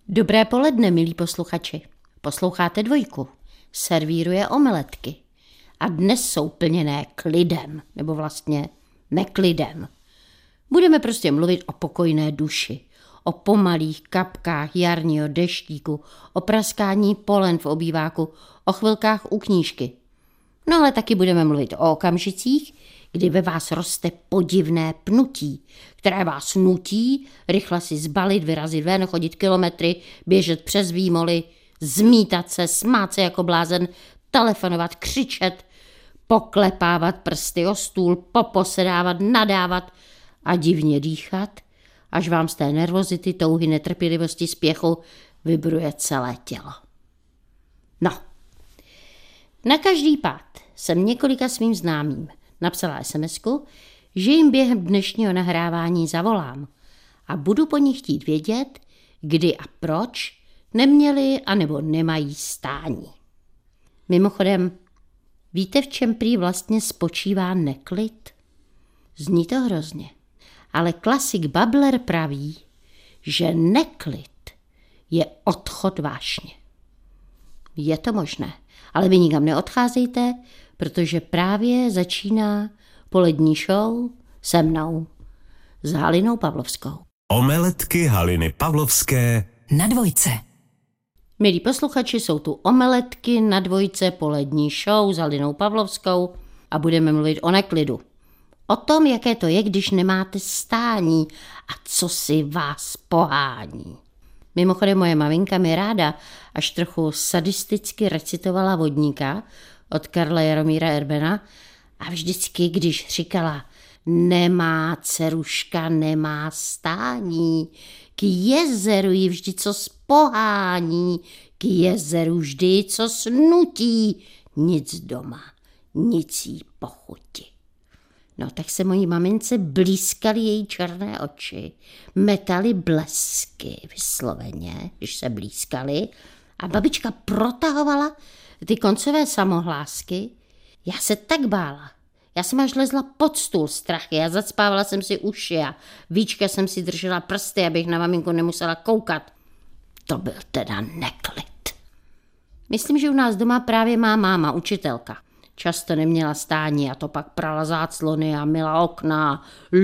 Dobré poledne, milí posluchači. Posloucháte Dvojku. Servíruje omeletky. A dnes jsou plněné klidem, nebo vlastně neklidem. Budeme prostě mluvit o pokojné duši, o pomalých kapkách jarního deštíku, o praskání polen v obýváku, o chvilkách u knížky. No ale taky budeme mluvit o okamžicích, kdy ve vás roste podivné pnutí, které vás nutí rychle si zbalit, vyrazit ven, chodit kilometry, běžet přes výmoly, zmítat se, smát se jako blázen, telefonovat, křičet, poklepávat prsty o stůl, poposedávat, nadávat a divně dýchat, až vám z té nervozity, touhy, netrpělivosti, spěchu vybruje celé tělo. No, na každý pád jsem několika svým známým napsala SMS-ku, že jim během dnešního nahrávání zavolám a budu po nich chtít vědět, kdy a proč neměli anebo nemají stání. Mimochodem, víte, v čem prý vlastně spočívá neklid? Zní to hrozně, ale klasik Babler praví, že neklid je odchod vášně. Je to možné, ale vy nikam neodcházejte, protože právě začíná polední show se mnou, s Halinou Pavlovskou. Omeletky Haliny Pavlovské na Dvojce. Milí posluchači, jsou tu omeletky na Dvojce, polední show s Halinou Pavlovskou a budeme mluvit o neklidu. O tom, jaké to je, když nemáte stání a co si vás pohání. Mimochodem moje maminka mi ráda až trochu sadisticky recitovala Vodníka od Karla Jaromíra Erbena a vždycky, když říkala nemá dceruška, nemá stání, k jezeru ji vždy co spohání, k jezeru vždy co snutí, nic doma, nic jí pochuti. No tak se mojí mamince blízkaly její černé oči, metaly blesky vysloveně, když se blízkaly a babička protahovala ty koncové samohlásky. Já se tak bála. Já jsem až lezla pod stůl strachy a zacpávala jsem si uši a víčka jsem si držela prsty, abych na maminku nemusela koukat. To byl teda neklid. Myslím, že u nás doma právě má máma, učitelka. Často neměla stání a to pak prala záclony a myla okna,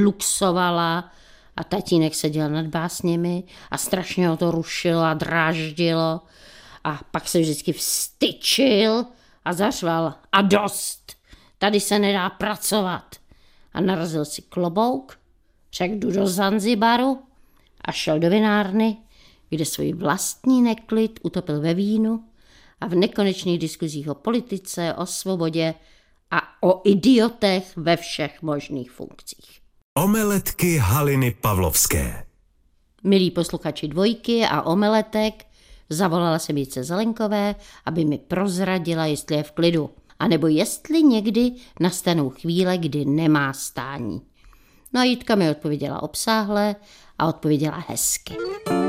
luxovala a tatínek seděl nad básněmi a strašně ho to rušilo a dráždilo a pak se vždycky vstyčil a zařval a dost, tady se nedá pracovat a narazil si klobouk, řekl jdu do Zanzibaru a šel do vinárny, kde svůj vlastní neklid utopil ve vínu a v nekonečných diskuzích o politice, o svobodě a o idiotech ve všech možných funkcích. Omeletky Haliny Pavlovské. Milí posluchači Dvojky a omeletek, zavolala jsem Jitce Zelenkové, aby mi prozradila, jestli je v klidu, anebo jestli někdy nastanou chvíle, kdy nemá stání. No a Jitka mi odpověděla obsáhle a odpověděla hezky.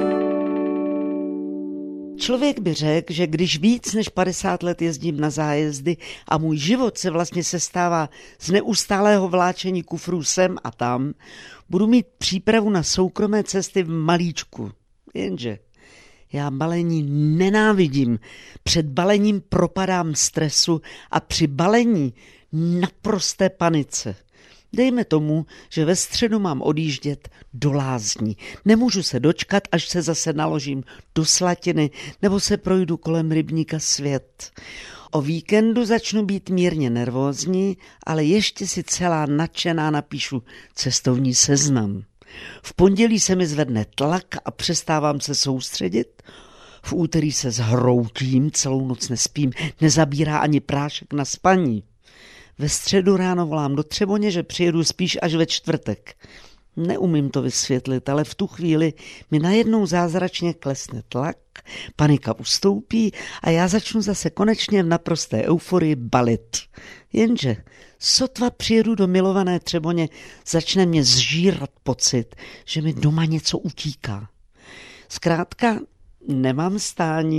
Člověk by řekl, že když víc než 50 let jezdím na zájezdy a můj život se vlastně sestává z neustálého vláčení kufrů sem a tam, budu mít přípravu na soukromé cesty v malíčku. Jenže já balení nenávidím. Před balením propadám stresu a při balení naprosté panice. Dejme tomu, že ve středu mám odjíždět do lázní. Nemůžu se dočkat, až se zase naložím do Slatiny nebo se projdu kolem rybníka Svět. O víkendu začnu být mírně nervózní, ale ještě si celá nadšená napíšu cestovní seznam. V pondělí se mi zvedne tlak a přestávám se soustředit. V úterý se zhroutím, celou noc nespím, nezabírá ani prášek na spaní. Ve středu ráno volám do Třeboně, že přijedu spíš až ve čtvrtek. Neumím to vysvětlit, ale v tu chvíli mi najednou zázračně klesne tlak, panika ustoupí a já začnu zase konečně v naprosté euforii balit. Jenže sotva přijedu do milované Třeboně, začne mě zžírat pocit, že mi doma něco utíká. Zkrátka nemám stání,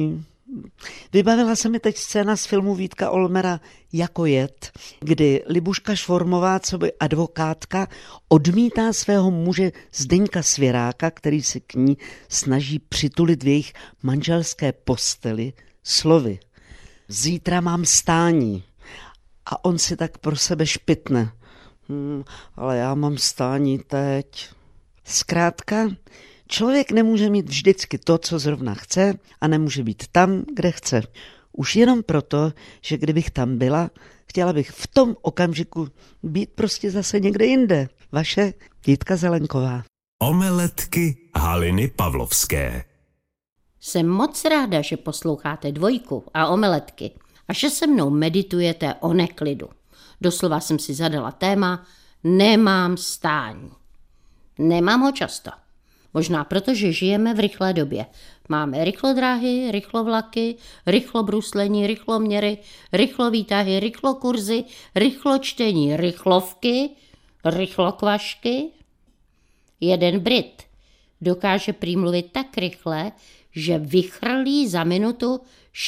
Vybavila se mi teď scéna z filmu Vítka Olmera Jako jed, kdy Libuška Švormová, coby advokátka, odmítá svého muže Zdeňka Svěráka, který se k ní snaží přitulit v jejich manželské posteli slovy: zítra mám stání. A on si tak pro sebe špitne: ale já mám stání teď. Zkrátka, člověk nemůže mít vždycky to, co zrovna chce, a nemůže být tam, kde chce. Už jenom proto, že kdybych tam byla, chtěla bych v tom okamžiku být prostě zase někde jinde. Vaše Jitka Zelenková. Omeletky Haliny Pavlovské. Jsem moc ráda, že posloucháte Dvojku a Omeletky a že se mnou meditujete o neklidu. Doslova jsem si zadala téma nemám stání. Nemám ho často. Možná proto, že žijeme v rychlé době. Máme rychlodráhy, rychlovlaky, rychlobruslení, rychloměry, rychlovýtahy, rychlokurzy, rychločtení, rychlovky, rychlokvašky. Jeden Brit dokáže prý mluvit tak rychle, že vychrlí za minutu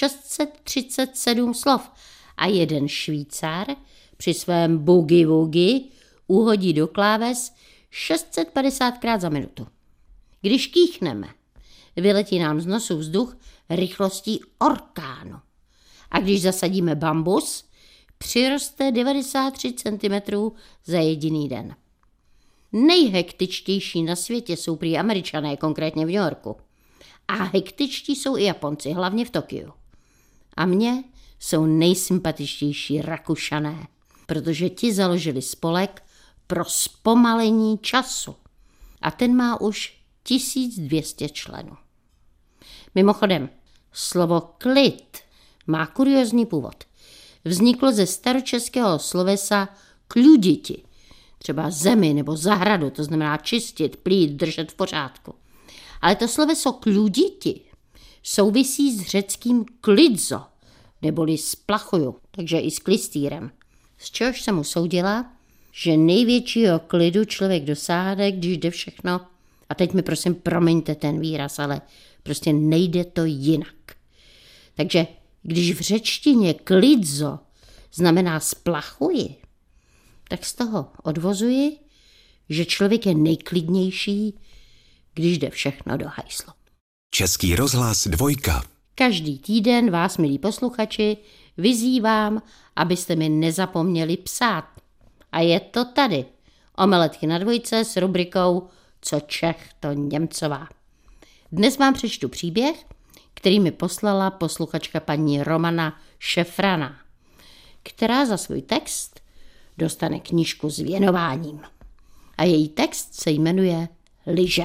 637 slov a jeden Švýcar při svém boogie-woogie uhodí do kláves 650krát za minutu. Když kýchneme, vyletí nám z nosu vzduch rychlostí orkánu. A když zasadíme bambus, přiroste 93 cm za jediný den. Nejhektičtější na světě jsou prý Američané, konkrétně v New Yorku. A hektičtí jsou i Japonci, hlavně v Tokiu. A mně jsou nejsympatičtější Rakušané, protože ti založili spolek pro zpomalení času. A ten má už 1200 členů. Mimochodem, slovo klid má kuriózní původ. Vzniklo ze staročeského slovesa kľuditi, třeba zemi nebo zahradu, to znamená čistit, plít, držet v pořádku. Ale to sloveso kľuditi souvisí s řeckým klidzo, neboli s plachuju, takže i s klistýrem. Z čehož jsem usoudila, že největšího klidu člověk dosáhne, když jde všechno, a teď mi prosím promiňte ten výraz, ale prostě nejde to jinak. Takže když v řečtině klidzo znamená splachuji, tak z toho odvozuji, že člověk je nejklidnější, když jde všechno do hajslu. Český rozhlas Dvojka. Každý týden vás, milí posluchači, vyzývám, abyste mi nezapomněli psát. A je to tady. Omeletky na Dvojce s rubrikou Co Čech, to Němcová. Dnes vám přečtu příběh, který mi poslala posluchačka paní Romana Šefrana, která za svůj text dostane knížku s věnováním. A její text se jmenuje Lyže.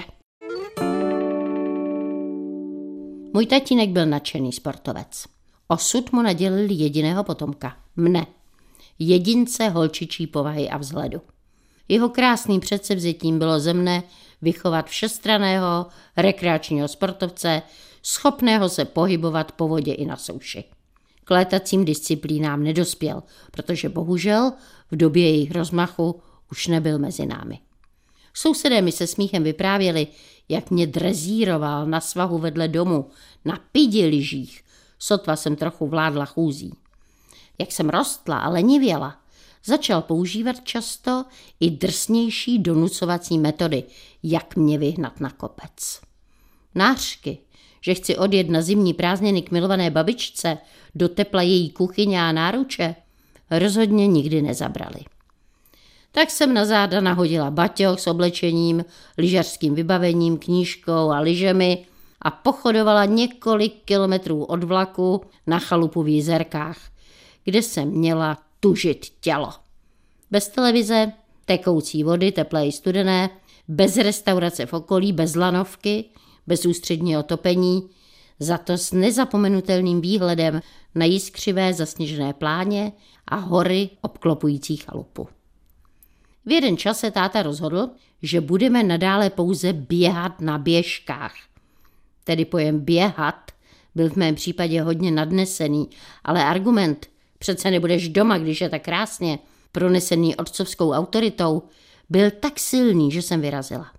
Můj tatínek byl nadšený sportovec. Osud mu nadělil jediného potomka, mne, jedince holčičí povahy a vzhledu. Jeho krásným předsevzetím bylo ze mne vychovat všestranného rekreačního sportovce, schopného se pohybovat po vodě i na souši. K létacím disciplínám nedospěl, protože bohužel v době jejich rozmachu už nebyl mezi námi. Sousedé mi se smíchem vyprávěli, jak mě drezíroval na svahu vedle domu, na pidi lyžích, sotva jsem trochu vládla chůzí. Jak jsem rostla a lenivěla, začal používat často i drsnější donucovací metody, jak mě vyhnat na kopec. Nářky, že chci odjet na zimní prázdniny k milované babičce do tepla její kuchyně a náruče, rozhodně nikdy nezabrali. Tak jsem na záda nahodila baťoch s oblečením, lyžařským vybavením, knížkou a lyžemi a pochodovala několik kilometrů od vlaku na chalupu v Jizerkách, kde jsem měla tužit tělo. Bez televize, tekoucí vody, teplé i studené, bez restaurace v okolí, bez lanovky, bez ústředního topení, za to s nezapomenutelným výhledem na jiskřivé zasněžené pláně a hory obklopující chalupu. V jeden čas se táta rozhodl, že budeme nadále pouze běhat na běžkách. Tedy pojem běhat byl v mém případě hodně nadnesený, ale argument přece nebudeš doma, když je tak krásně, pronesený otcovskou autoritou, byl tak silný, že jsem vyrazila.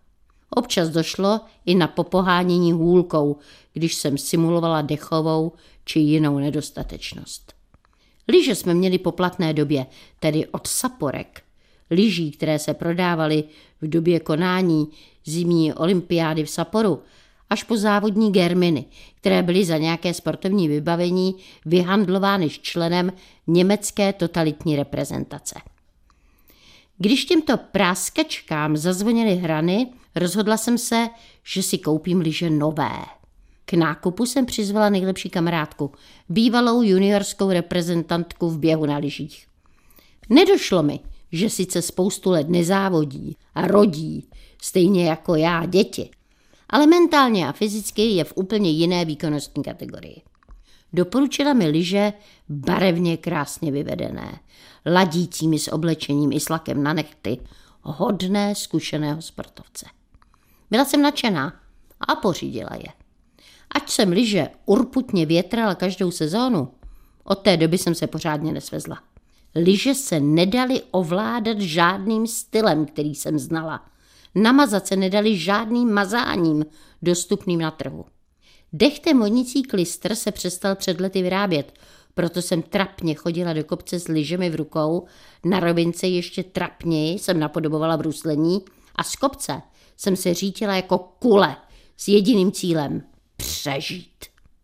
Občas došlo i na popohánění hůlkou, když jsem simulovala dechovou či jinou nedostatečnost. Lyže jsme měli po platné době, tedy od saporek, lyží, které se prodávaly v době konání zimní olympiády v Sapporu, až po závodní germiny, které byly za nějaké sportovní vybavení vyhandlovány s členem německé totalitní reprezentace. Když těmto práskačkám zazvonily hrany, rozhodla jsem se, že si koupím lyže nové. K nákupu jsem přizvala nejlepší kamarádku, bývalou juniorskou reprezentantku v běhu na lyžích. Nedošlo mi, že sice spoustu let nezávodí a rodí, stejně jako já, děti, ale mentálně a fyzicky je v úplně jiné výkonnostní kategorii. Doporučila mi lyže barevně krásně vyvedené, ladícími s oblečením i s lakem na nehty, hodné zkušeného sportovce. Byla jsem nadšená a pořídila je. Ať jsem lyže urputně větrala každou sezónu, od té doby jsem se pořádně nesvezla. Lyže se nedaly ovládat žádným stylem, který jsem znala. Namazat se nedali žádným mazáním dostupným na trhu. Dechtem vodnicí klistr se přestal před lety vyrábět, proto jsem trapně chodila do kopce s lyžemi v rukou, na rovince ještě trapněji jsem napodobovala bruslení a z kopce jsem se řítila jako kule s jediným cílem – přežít.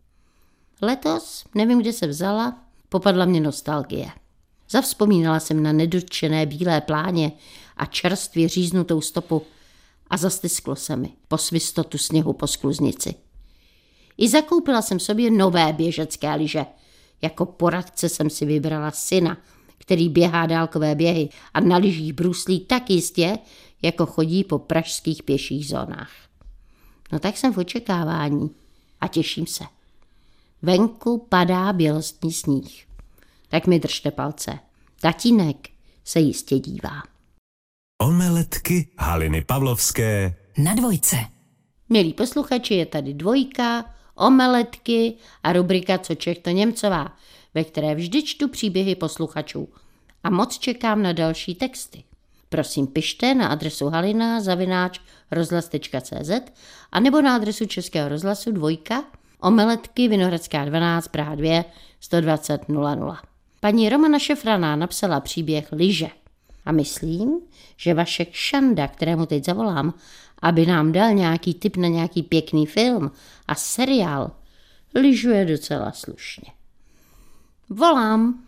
Letos, nevím, kde se vzala, popadla mě nostalgie. Zavzpomínala jsem na nedotčené bílé pláně a čerstvě říznutou stopu a zastisklo se mi po svistotu sněhu po skluznici. I zakoupila jsem sobě nové běžecké lyže. Jako poradce jsem si vybrala syna, který běhá dálkové běhy a na lyžích bruslí tak jistě, jako chodí po pražských pěších zónách. No tak jsem v očekávání a těším se. Venku padá bělostný sníh. Tak mi držte palce. Tatínek se jistě dívá. Omeletky Haliny Pavlovské na Dvojce. Milí posluchači, je tady Dvojka, Omeletky a rubrika Co Čech to Němcová, ve které vždy čtu příběhy posluchačů a moc čekám na další texty. Prosím, pište na adresu halina@rozhlas.cz a nebo na adresu Českého rozhlasu Dvojka, Omeletky, Vinohradská 12, Praha 2, 120 00. Paní Romana Šefraná napsala příběh Lyže a myslím, že Vašek Šanda, kterému teď zavolám, aby nám dal nějaký tip na nějaký pěkný film a seriál, lyžuje docela slušně. Volám.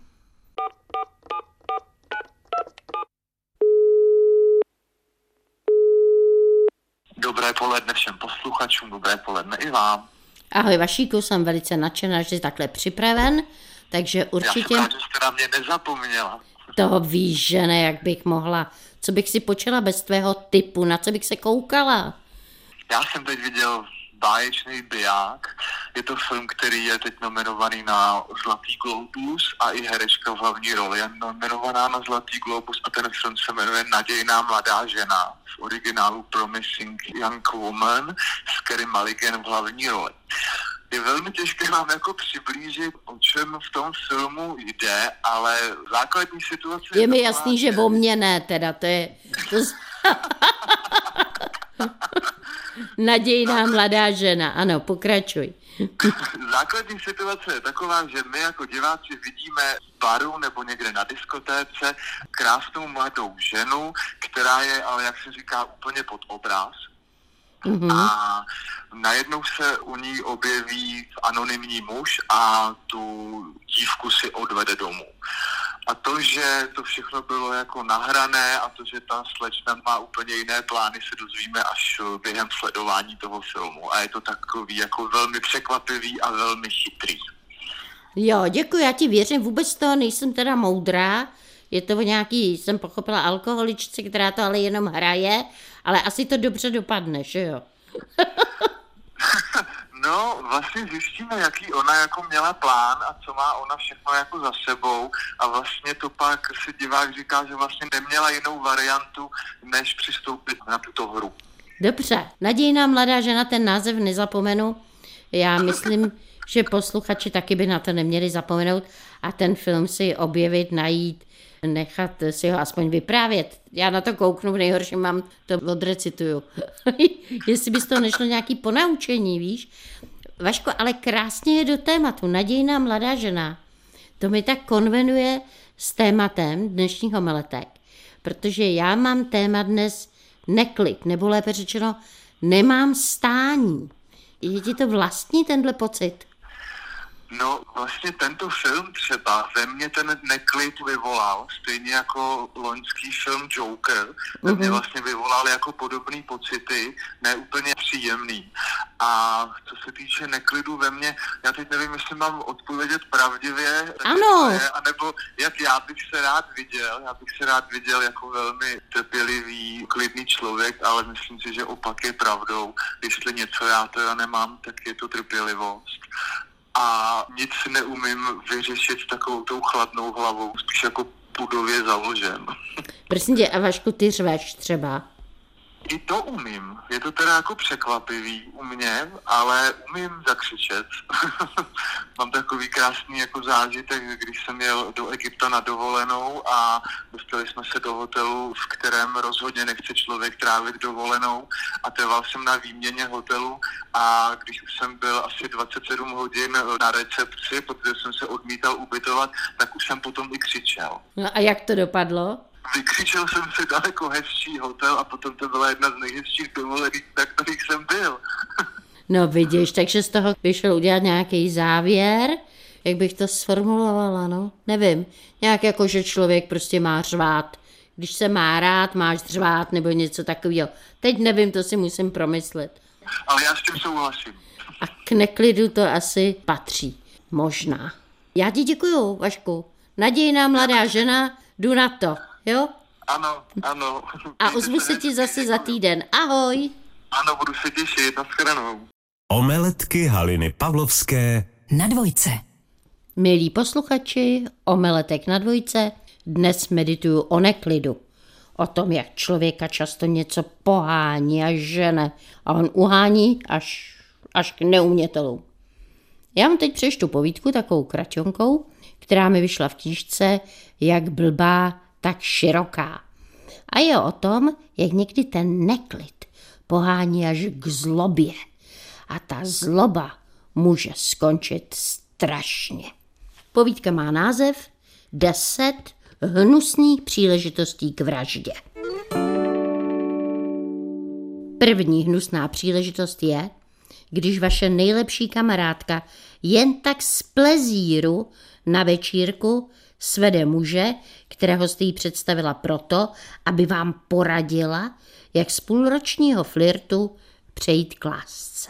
Dobré poledne všem posluchačům, dobré poledne i vám. Ahoj Vašíku, jsem velice nadšená, že jsi takhle připraven, takže určitě... Já jsem rád, že jste na mě nezapomněla. To víš, že ne, jak bych mohla. Co bych si počela bez tvého tipu, na co bych se koukala? Já jsem teď viděl Báječný biják. Je to film, který je teď nominovaný na Zlatý globus a i herečka v hlavní roli je nominovaná na Zlatý globus a ten film se jmenuje Nadějná mladá žena. V originálu Promising Young Woman s Carey Mulligan v hlavní roli. Je velmi těžké vám jako přiblížit, o čem v tom filmu jde, ale základní situace... Je mi jasný, že o mě ne, teda, to je... Nadějná mladá žena, ano, pokračuj. Základní situace je taková, že my jako diváci vidíme v baru nebo někde na diskotéce krásnou mladou ženu, která je, ale jak se říká, úplně pod obraz. Mm-hmm. A najednou se u ní objeví anonymní muž a tu dívku si odvede domů. A to, že to všechno bylo jako nahrané a to, že ta slečna má úplně jiné plány, se dozvíme až během sledování toho filmu. A je to takový jako velmi překvapivý a velmi chytrý. Jo, děkuji, já ti věřím, vůbec toho nejsem teda moudrá. Je to nějaký, jsem pochopila, alkoholičce, která to ale jenom hraje, ale asi to dobře dopadne, že jo? No, vlastně zjistíme, jaký ona jako měla plán a co má ona všechno jako za sebou a vlastně to pak si divák říká, že vlastně neměla jinou variantu, než přistoupit na tuto hru. Dobře, Nadějná mladá žena, ten název nezapomenu. Já myslím, že posluchači taky by na to neměli zapomenout a ten film si objevit, najít nechat si ho aspoň vyprávět. Já na to kouknu, v nejhorším mám to odrecituju. Jestli bys to nešlo nějaký ponaučení, víš? Vaško, ale krásně je do tématu. Nadějná mladá žena. To mi tak konvenuje s tématem dnešních homeletek, protože já mám téma dnes neklid, nebo lépe řečeno, nemám stání. Je ti to vlastní tenhle pocit? No vlastně tento film třeba ve mně ten neklid vyvolal, stejně jako loňský film Joker, ve mě vlastně vyvolal jako podobný pocity, ne úplně příjemný. A co se týče neklidu ve mně, já teď nevím, jestli mám odpovědět pravdivě, ano. Anebo jak já bych se rád viděl jako velmi trpělivý, klidný člověk, ale myslím si, že opak je pravdou. Jestli něco já nemám, tak je to trpělivost. A nic neumím vyřešit s takovou tou chladnou hlavou, spíš jako pudově založen. Prosím tě, a Vašku, ty řveš třeba? I to umím. Je to teda jako překvapivý u mě, ale umím zakřičet. Mám takový krásný jako zážitek, když jsem jel do Egypta na dovolenou a dostali jsme se do hotelu, v kterém rozhodně nechce člověk trávit dovolenou, a trval jsem na výměně hotelu a když už jsem byl asi 27 hodin na recepci, protože jsem se odmítal ubytovat, tak už jsem potom i křičel. No a jak to dopadlo? Vykřičel jsem si daleko hezčí hotel a potom to byla jedna z nejhezčích dovolených, na kterých jsem byl. No vidíš, takže z toho vyšel udělat nějaký závěr, jak bych to sformulovala, no, nevím. Nějak jako, že člověk prostě má řvát. Když se má rád, máš řvát nebo něco takového. Teď nevím, to si musím promyslet. Ale já s tím souhlasím. A k neklidu to asi patří. Možná. Já ti děkuju, Vašku. Nadějná mladá žena, jdu na to, jo? Ano. A ozvu se ti zase za týden. Ahoj. Ano, budu se těšit, nashledanou. Omeletky Haliny Pavlovské na Dvojce. Milí posluchači, omeletek na Dvojce, dnes medituju o neklidu. O tom, jak člověka často něco pohání a žene a on uhání až k neumětelům. Já vám teď přečtu povídku takovou kraťonkou, která mi vyšla v knížce Jak blbá, tak široká. A je o tom, jak někdy ten neklid pohání až k zlobě. A ta zloba může skončit strašně. Povídka má název 10 hnusných příležitostí k vraždě. První hnusná příležitost je, když vaše nejlepší kamarádka jen tak z plezíru na večírku svede muže, kterého jste jí představila proto, aby vám poradila, jak z půlročního flirtu přejít k lásce.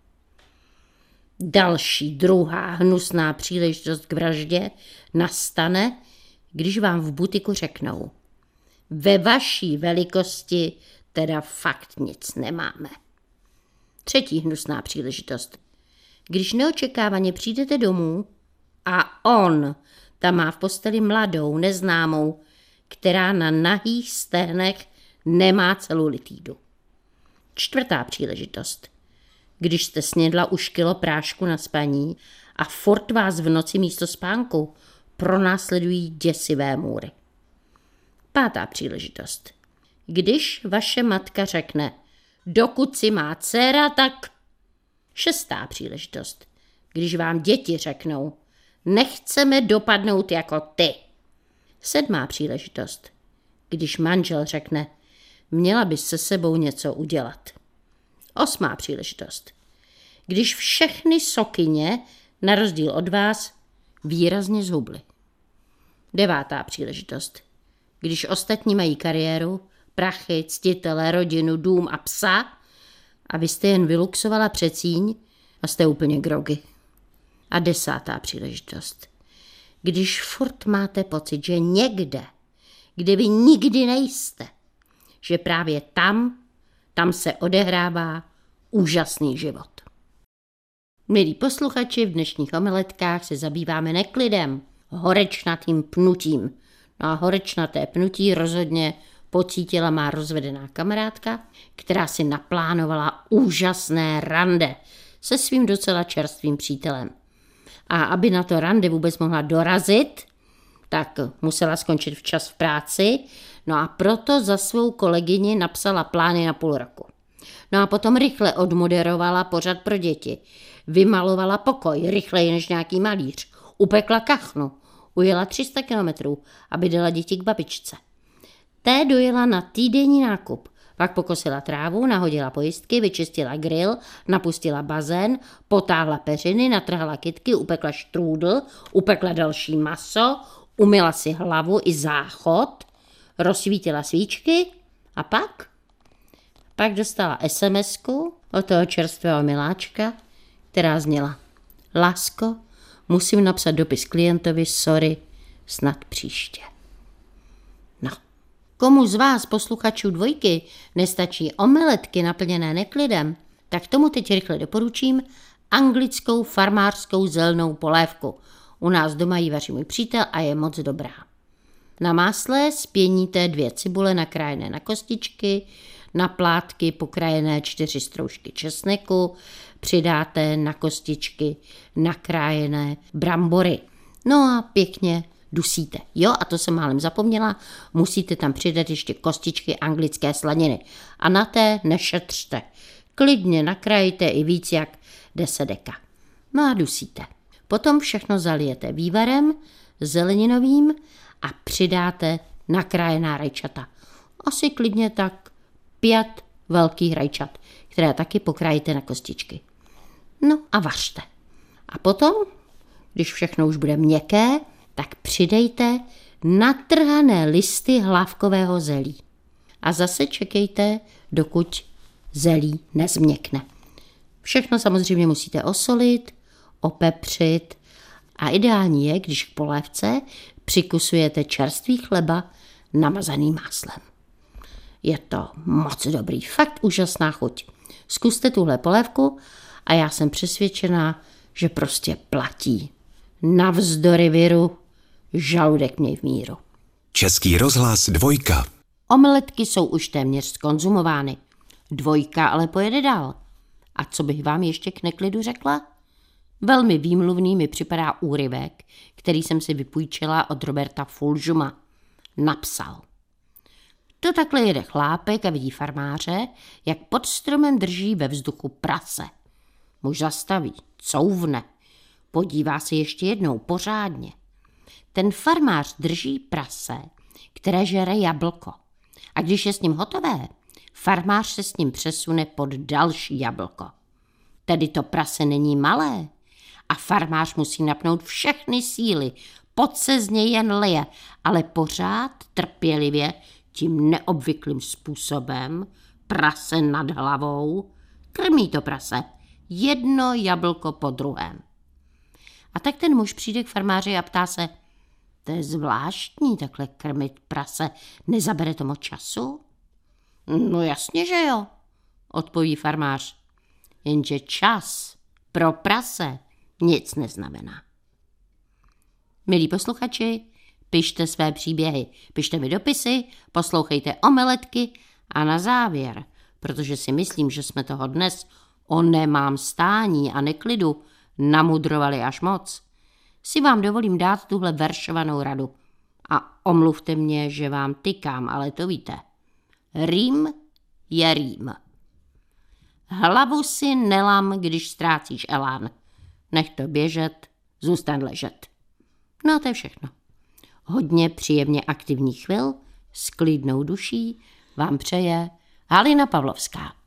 Další, druhá hnusná příležitost k vraždě nastane, když vám v butiku řeknou: ve vaší velikosti teda fakt nic nemáme. Třetí hnusná příležitost. Když neočekávaně přijdete domů a on tam má v posteli mladou, neznámou, která na nahých stehnech nemá celulitídu. Čtvrtá příležitost. Když jste snědla už kilo prášku na spaní a furt vás v noci místo spánku pronásledují děsivé můry. Pátá příležitost. Když vaše matka řekne: dokud si má dcera, tak... Šestá příležitost. Když vám děti řeknou: nechceme dopadnout jako ty. Sedmá příležitost. Když manžel řekne: měla bys se sebou něco udělat. Osmá příležitost. Když všechny sokyně, na rozdíl od vás, výrazně zhubly. Devátá příležitost. Když ostatní mají kariéru, prachy, ctitele, rodinu, dům a psa a vy jste jen vyluxovala přecíň a jste úplně grogy. A desátá příležitost. Když furt máte pocit, že někde, kde vy nikdy nejste, že právě tam se odehrává úžasný život. Milí posluchači, v dnešních omeletkách se zabýváme neklidem, horečnatým pnutím. No a horečnaté pnutí rozhodně pocítila má rozvedená kamarádka, která si naplánovala úžasné rande se svým docela čerstvým přítelem. A aby na to rande vůbec mohla dorazit, tak musela skončit včas v práci, no a proto za svou kolegyni napsala plány na půl roku. No a potom rychle odmoderovala pořad pro děti, vymalovala pokoj rychleji než nějaký malíř, upekla kachnu, ujela 300 kilometrů, aby dala děti k babičce. Té dojela na týdenní nákup, pak pokosila trávu, nahodila pojistky, vyčistila grill, napustila bazén, potáhla peřiny, natrhala kytky, upekla štrůdl, upekla další maso, umyla si hlavu i záchod, rozsvítila svíčky a pak dostala SMS-ku od toho čerstvého miláčka, která zněla: Lásko, musím napsat dopis klientovi, sorry, snad příště. No, komu z vás, posluchačů Dvojky, nestačí omeletky naplněné neklidem, tak tomu teď rychle doporučím anglickou farmářskou zelenou polévku. U nás doma ji vaří můj přítel a je moc dobrá. Na másle spěníte 2 cibule nakrájené na kostičky, na plátky pokrájené 4 stroužky česneku, přidáte na kostičky nakrájené brambory. No a pěkně dusíte. Jo, a to jsem málem zapomněla, musíte tam přidat ještě kostičky anglické slaniny. A na té nešetřte. Klidně nakrájíte i víc jak 10 deka. No a dusíte. Potom všechno zalijete vývarem zeleninovým a přidáte nakrájená rajčata. Asi klidně tak 5 velkých rajčat, které taky pokrájíte na kostičky. No a vařte. A potom, když všechno už bude měkké, tak přidejte natrhané listy hlávkového zelí. A zase čekejte, dokud zelí nezměkne. Všechno samozřejmě musíte osolit, opepřit a ideální je, když k polévce přikusujete čerstvý chleba namazaný máslem. Je to moc dobrý, fakt úžasná chuť. Zkuste tuhle polévku a já jsem přesvědčená, že prostě platí. Navzdory viru, žaludek měj v míru. Český rozhlas Dvojka. Omeletky jsou už téměř zkonzumovány. Dvojka ale pojede dál. A co bych vám ještě k neklidu řekla? Velmi výmluvný mi připadá úryvek, který jsem si vypůjčila od Roberta Fulžuma. Napsal: To takhle jede chlápek a vidí farmáře, jak pod stromem drží ve vzduchu prase. Muž zastaví, couvne, podívá se ještě jednou pořádně. Ten farmář drží prase, které žere jablko. A když je s ním hotové, farmář se s ním přesune pod další jablko. Tedy to prase není malé a farmář musí napnout všechny síly, pot se z něj jen lije, ale pořád trpělivě tím neobvyklým způsobem, prase nad hlavou, krmí to prase, jedno jablko po druhém. A tak ten muž přijde k farmáři a ptá se: To je zvláštní takhle krmit prase, nezabere to moc času? No jasně, že jo, odpoví farmář. Jenže čas pro prase nic neznamená. Milí posluchači, pište své příběhy, pište mi dopisy, poslouchejte Omeletky a na závěr, protože si myslím, že jsme toho dnes o nemám stání a neklidu namudrovali až moc, si vám dovolím dát tuhle veršovanou radu. A omluvte mě, že vám tykám, ale to víte. Rým je rým. Hlavu si nelam, když ztrácíš elán. Nech to běžet, zůstaň ležet. No a to je všechno. Hodně příjemně aktivních chvil s klidnou duší vám přeje Halina Pavlovská.